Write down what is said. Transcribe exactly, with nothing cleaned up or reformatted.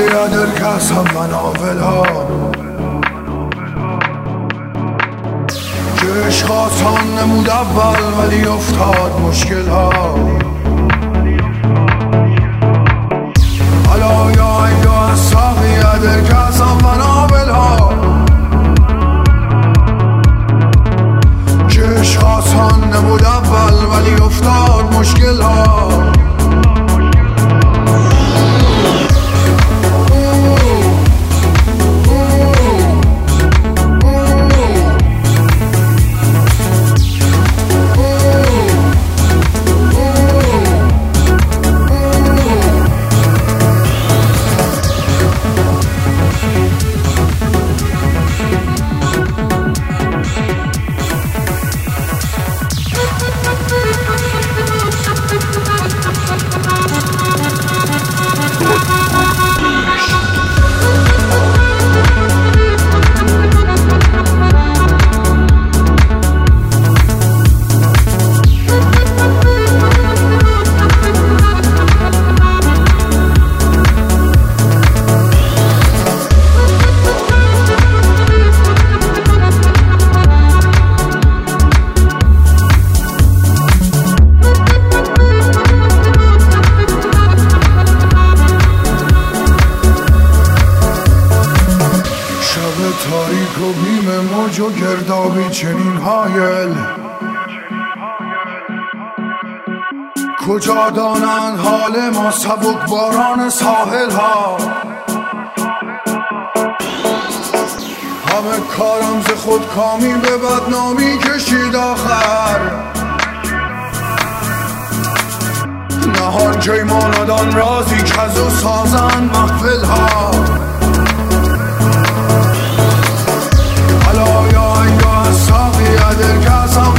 ساقیه در کسم مناول ها که عشق آسان نمود اول ولی افتاد مشکل ها. حالا یا یا ساقیه در کسم مناول ها که عشق آسان نمود اول ولی افتاد مشکل ها. تاریک و بیم موج و گردابی چنین هایل کجا دانند حال ما سبک باران ساحل ها. همه کارم ز خود کامی به بدنامی کشید آخر نهان جیمانادان رازی کزو سازن محفل ها. ساقیه در کسم